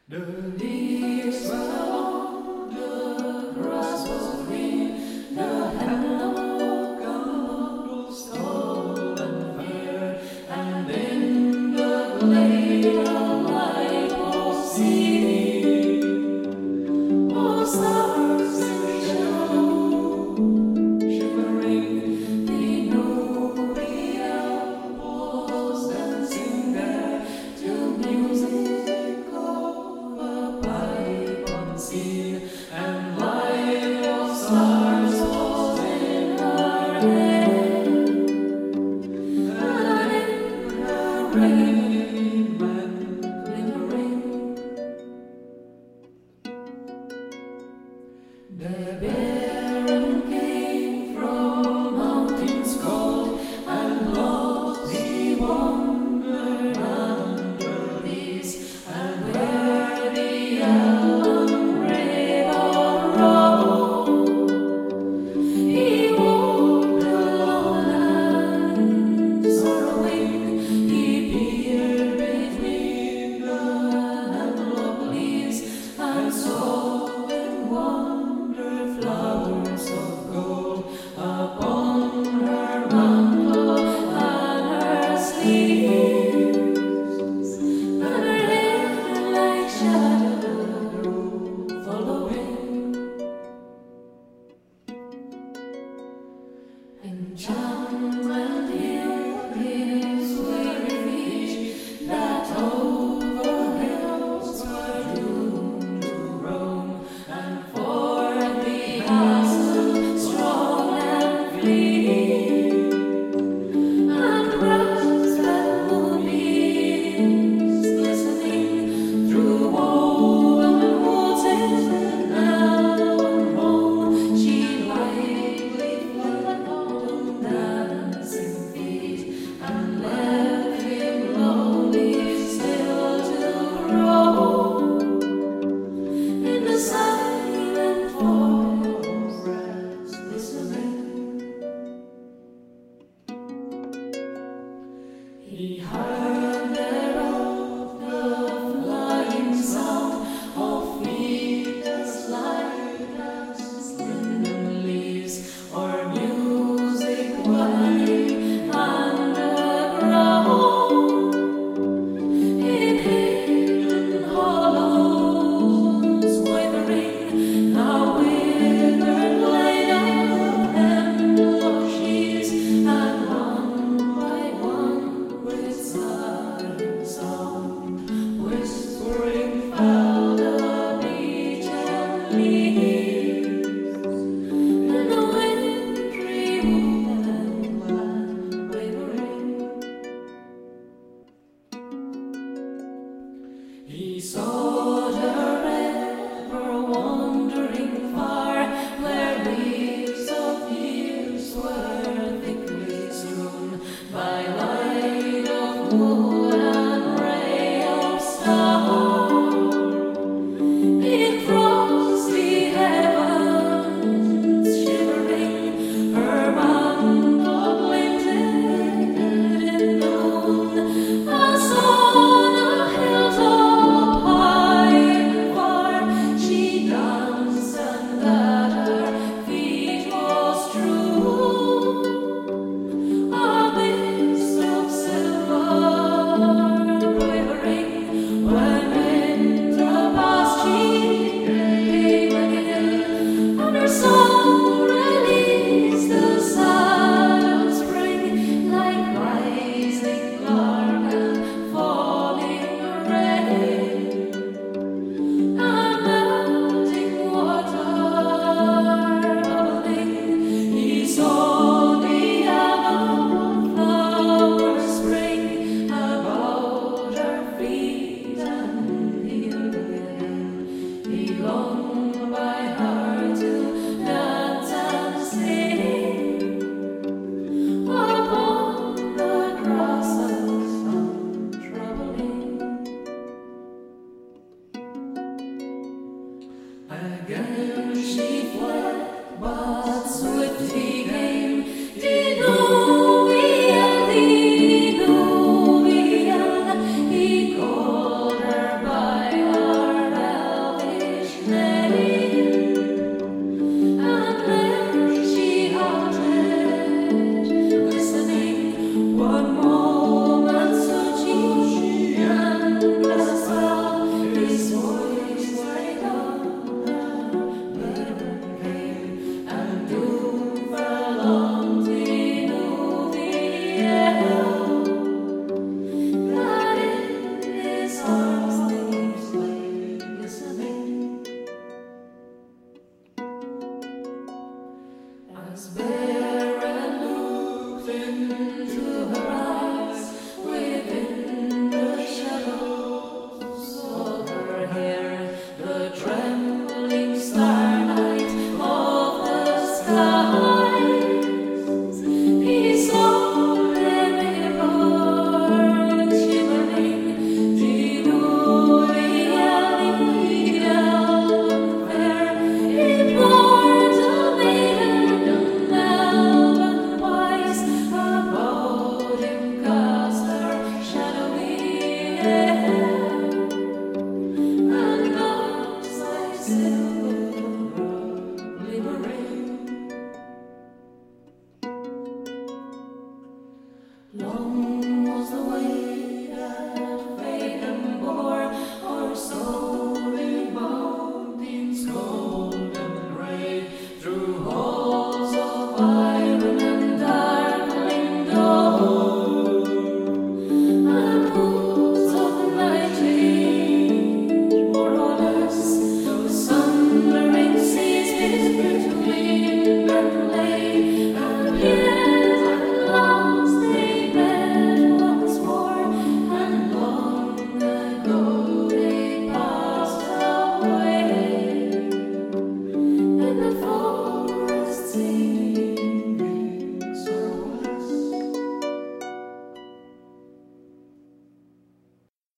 The leaves were on, the grass was green, the hemlock was tall and fair, and in the glade a light was seen. Oh, stars in shadow, shimmering, they knew the elf was dancing there to music. And light of stars was in her hand, and in her raiment glimmering. The Baron came from mountains cold, and lost he wandered under these, and where the elf enchantment here is sweet reach, that over hills were doomed to roam, and for the castle strong and fleet, and rest that moonbeams glistening through woven woods in elven home, she lightly fled dancing feet, and left him lonely still to roam in the silent forest listening. He heard thereof the flying sound of feet as light as linden leaves, or music whirling underground in hidden hollows, withering now withered blade of hemlock sheaves, and one by one with sudden sound whispering fell the beechen leaves in the wintry woodland wavering. He sought her ever wandering far, where leaves of years were thickly strewn by light of moon and ray of star. He crossed the heavens shivering, her mantle glinted in the moon, as on a hilltop high and far she danced, and at her feet was true a mist of silver quivering. When winter passed she came again, and her song released the sad of spring, like rising lark and falling rain, and melting water bubbling. He saw the almond flowers spring about her feet, and healed again. He longed by her to dance and sing upon the grasses untroubling. Again